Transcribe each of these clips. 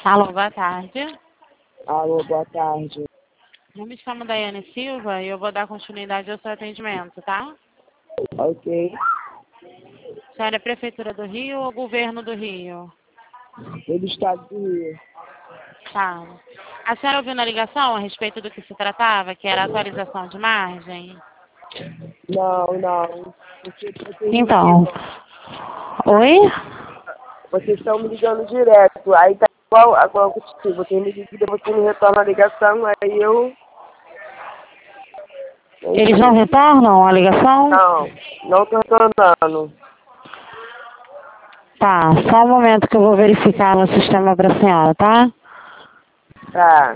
Alô, boa tarde. Alô, boa tarde. Eu me chamo Daiane Silva e eu vou dar continuidade ao seu atendimento, tá? Ok. A senhora é Prefeitura do Rio ou Governo do Rio? Do Estado do Rio. Tá. A senhora ouviu na ligação a respeito do que se tratava, que era a atualização de margem? Não. Então. Oi? Vocês estão me ligando direto. Aí tá igual contigo. Você me liga, você me retorna a ligação, aí eu... Eles não retornam a ligação? Não tô retornando. Tá, só um momento que eu vou verificar no sistema pra senhora, tá? Tá.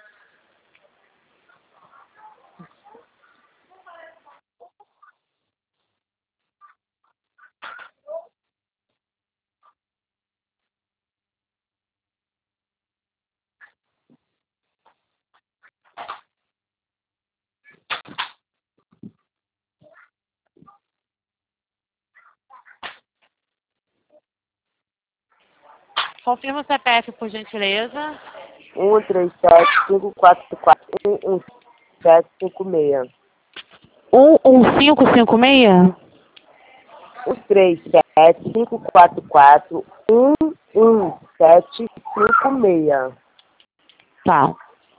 Confirma o CPF, por gentileza. 137-544-11756. 11556? 137-544-11756. Tá.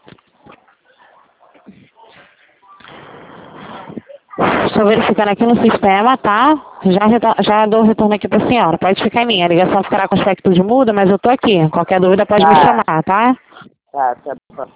Estou verificando aqui no sistema, tá? Já dou o retorno aqui pra senhora. Pode ficar em linha. A ligação ficará com aspecto de muda, mas eu tô aqui. Qualquer dúvida pode me chamar, tá? Tá bom.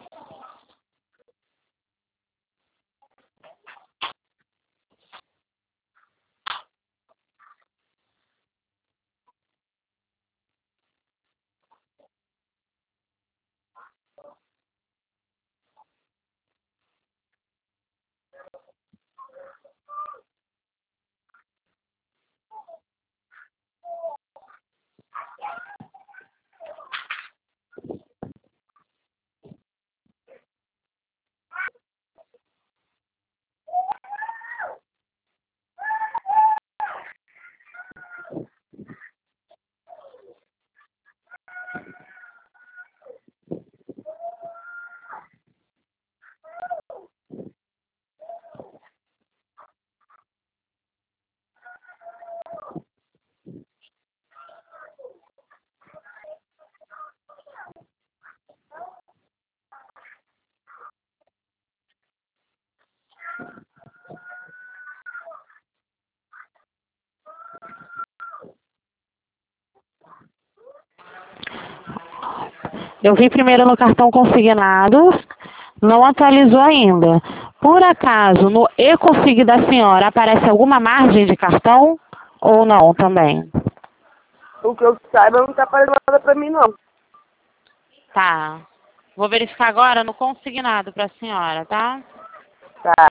Eu vi primeiro no cartão consignado, não atualizou ainda. Por acaso, no e-consig da senhora, aparece alguma margem de cartão ou não também? O que eu saiba não tá aparecendo nada pra mim, não. Tá. Vou verificar agora no consignado pra senhora, tá? Tá.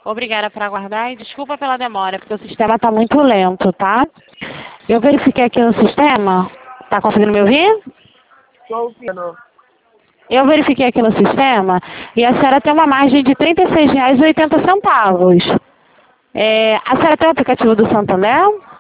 Obrigada por aguardar e desculpa pela demora, porque o sistema está muito lento, tá? Eu verifiquei aqui no sistema. Tá conseguindo me ouvir? Estou ouvindo. Eu verifiquei aqui no sistema e a senhora tem uma margem de R$ 36,80. A senhora tem o aplicativo do Santander?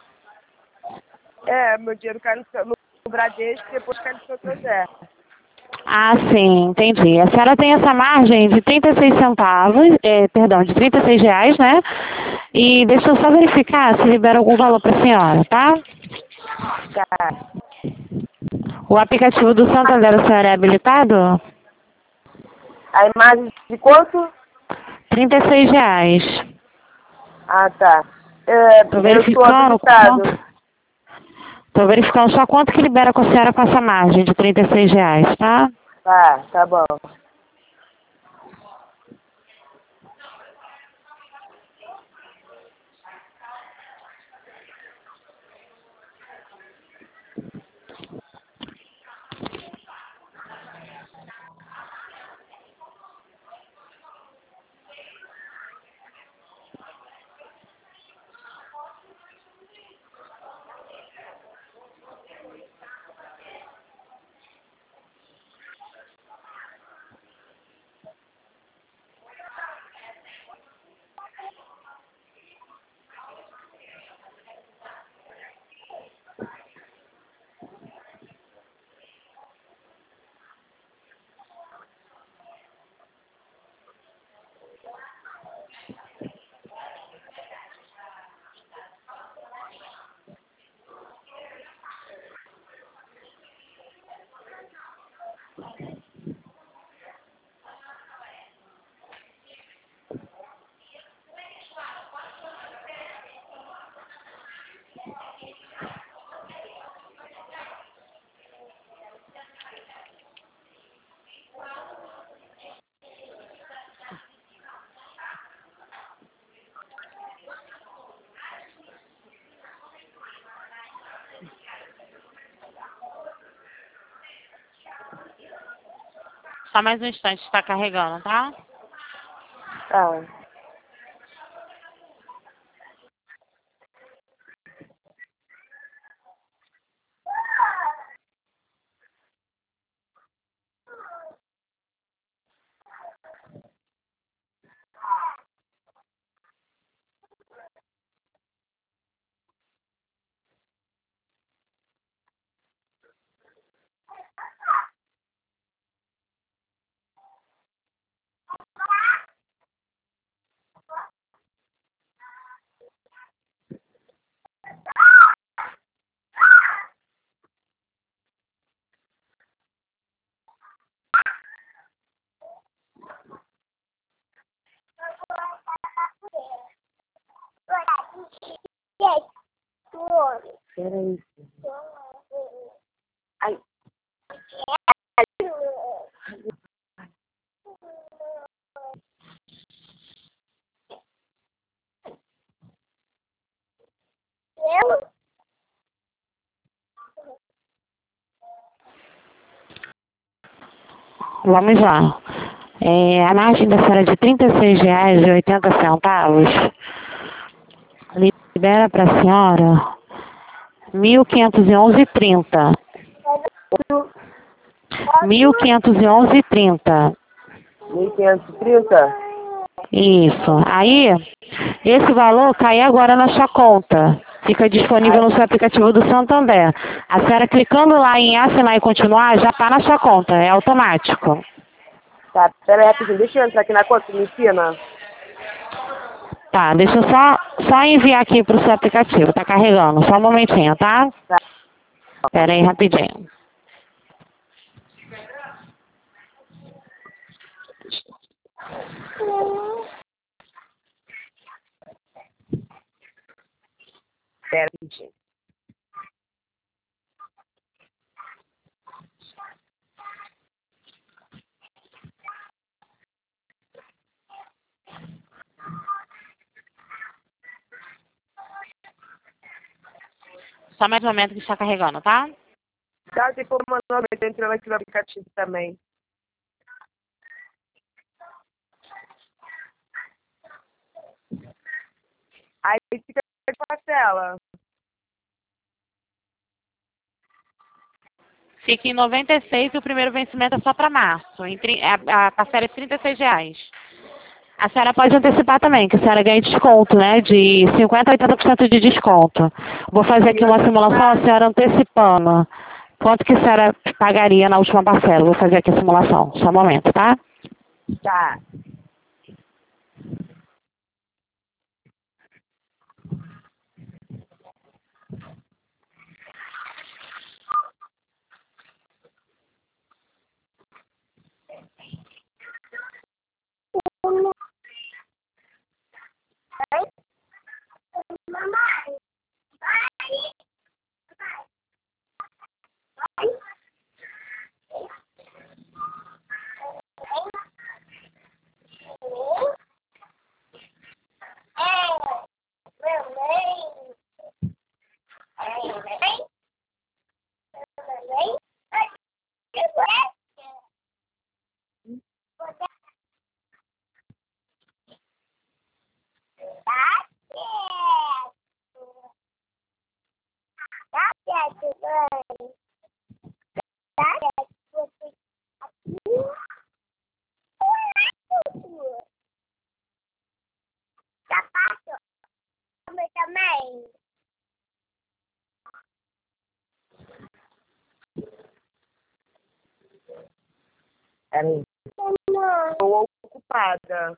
Meu dinheiro cai no Bradesco e depois cai no Santander. Ah, sim, entendi. A senhora tem essa margem de 36 centavos, de R$ 36, né? E deixa eu só verificar se libera algum valor para a senhora, tá? Tá. O aplicativo do Santander, a senhora é habilitado? A imagem de quanto? R$ 36. Ah, tá. Tô Eu estou verificando habilitado. Tô verificando só quanto que libera com a senhora com essa margem de R$ 36, tá? Tá bom. Só mais um instante, está carregando, tá? Tá. Peraí. Ai. Vamos lá. A margem da senhora de R$ 36,80 libera para a senhora 1.511,30. 1.511,30. 1.530? Isso. Aí, esse valor cai agora na sua conta. Fica disponível no seu aplicativo do Santander. A senhora clicando lá em assinar e continuar, já está na sua conta. É automático. Tá, peraí rapidinho. Deixa eu entrar aqui na conta, me ensina. Tá, deixa eu só enviar aqui pro seu aplicativo. Tá carregando. Só um momentinho, tá? Tá. Pera aí, rapidinho. Pera rapidinho. Só mais um momento que está carregando, tá? Tá, tem como mandar entrando aqui no aplicativo também. tela. Fica em 96 e o primeiro vencimento é só para março. A parcela é R$36. A senhora pode antecipar também, que a senhora ganha desconto, né? De 50% a 80% de desconto. Vou fazer aqui uma simulação, a senhora antecipando. Quanto que a senhora pagaria na última parcela? Vou fazer aqui a simulação. Só um momento, tá? Tá. Peraí. Estou ocupada.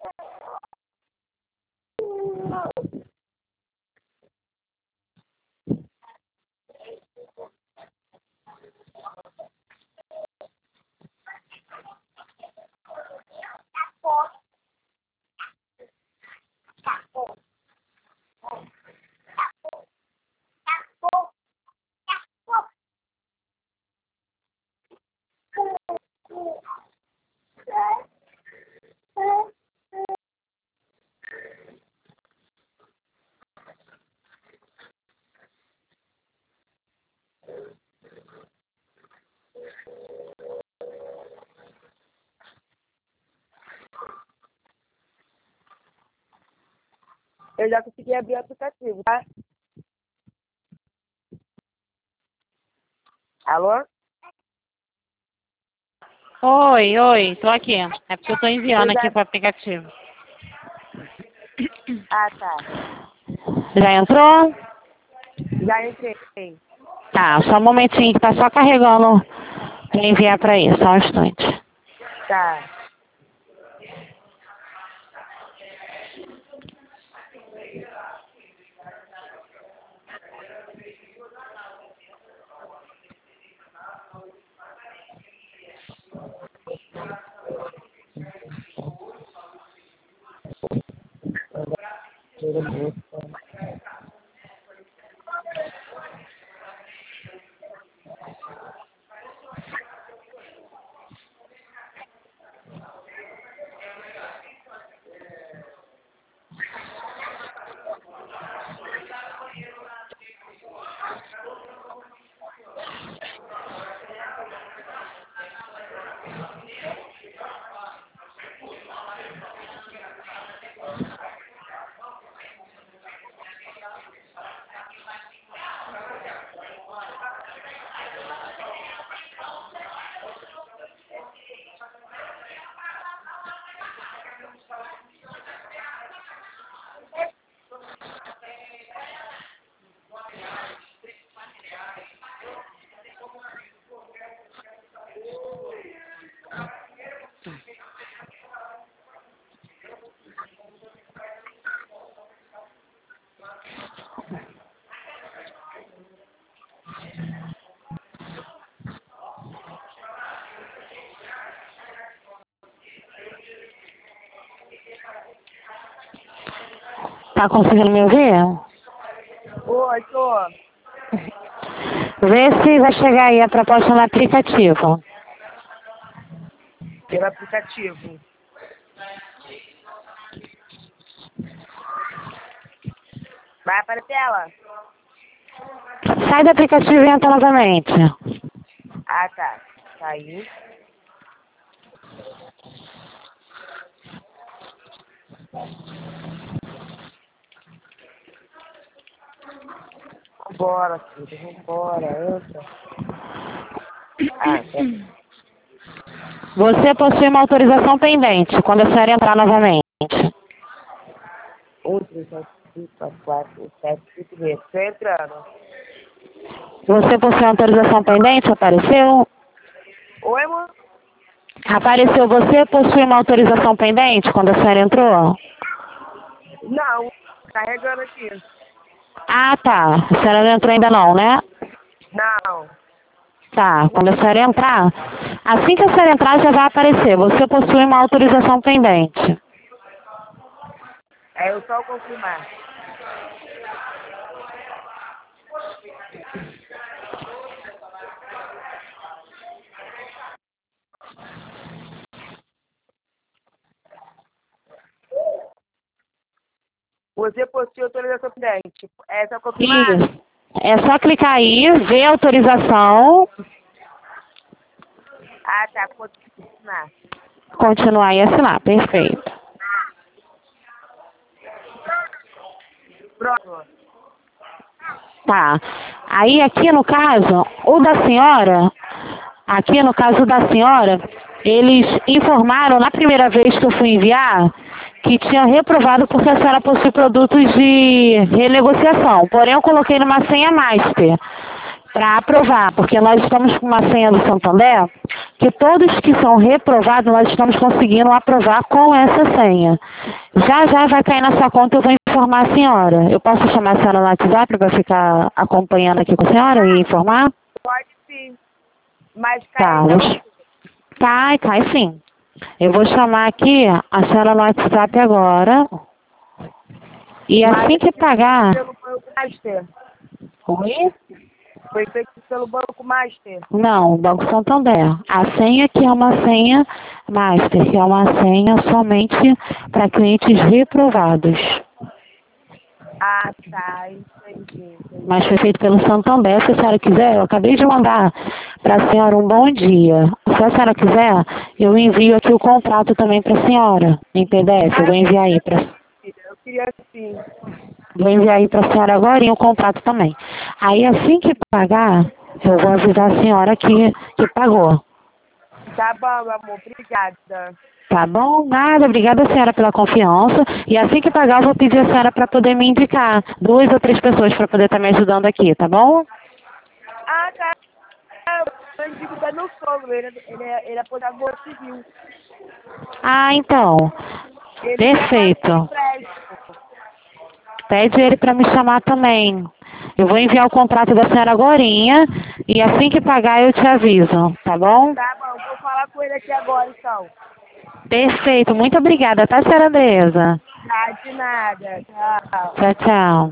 Eu já consegui abrir o aplicativo, tá? Alô? Oi, tô aqui. É porque eu tô enviando aqui pro aplicativo. Ah, tá. Já entrou? Já entrei. Tá, só um momentinho que tá só carregando pra enviar pra aí, só um instante. Tá. Tá conseguindo me ouvir? Oi, tô. Vê se vai chegar aí a proposta no aplicativo. Pelo aplicativo. Vai para a tela? Sai do aplicativo e entra novamente. Ah, tá. Saiu. Bora, filho, vambora, entra. Ah, tá. Você possui uma autorização pendente quando a senhora entrar novamente. 1, 3, 4, 5, 4, 7, 5 meses. Tô entrando. Você possui uma autorização pendente? Apareceu? Oi, amor? Apareceu, você possui uma autorização pendente quando a senhora entrou? Não, carregando aqui. Ah, tá. A senhora não entrou ainda não, né? Não. Tá, quando a senhora entrar, assim que a senhora entrar já vai aparecer. Você possui uma autorização pendente. É eu só confirmar. Você possui autorização pendente. É só confirmar? Isso. É só clicar aí, ver a autorização, Ah, tá. Confirmar. continuar e assinar. Perfeito. Pronto. Tá. Aí aqui no caso, aqui no caso da senhora, eles informaram na primeira vez que eu fui enviar que tinha reprovado porque a senhora possui produtos de renegociação. Porém, eu coloquei numa senha master para aprovar, porque nós estamos com uma senha do Santander que todos que são reprovados nós estamos conseguindo aprovar com essa senha. Já já vai cair na sua conta, eu vou informar a senhora. Eu posso chamar a senhora no WhatsApp para ficar acompanhando aqui com a senhora e informar? Pode sim. Mas cai Tá, ainda não. cai sim. Eu vou chamar aqui a senhora no WhatsApp agora. E Mas assim que pagar. pelo Banco Master. Oi? Foi feito pelo Banco Master. Não, Banco Santander. A senha que é uma senha master, que é uma senha somente para clientes reprovados. Ah, tá. Entendi. Mas foi feito pelo Santander. Se a senhora quiser, eu acabei de mandar para a senhora um bom dia. Se a senhora quiser, eu envio aqui o contrato também para a senhora, em PDF. Eu Ah, vou enviar aí para eu queria sim. Vou enviar aí para a senhora agora e o contrato também. Aí assim que pagar, eu vou avisar a senhora que pagou. Tá bom, meu amor. Obrigada. Tá bom? Nada, obrigada senhora pela confiança. E assim que pagar, eu vou pedir a senhora para poder me indicar 2 ou 3 pessoas para poder estar me ajudando aqui, tá bom? Ah, tá. Eu digo da meu sogro. Ele é aposentador civil. Ah, então. Ele quer fazer Perfeito. empréstimo. Pede ele para me chamar também. Eu vou enviar o contrato da senhora agorinha e assim que pagar eu te aviso, tá bom? Tá bom, vou falar com ele aqui agora, então. Perfeito, muito obrigada, tá, senhora Andresa? Tá, de nada. Tchau. Tchau, tchau.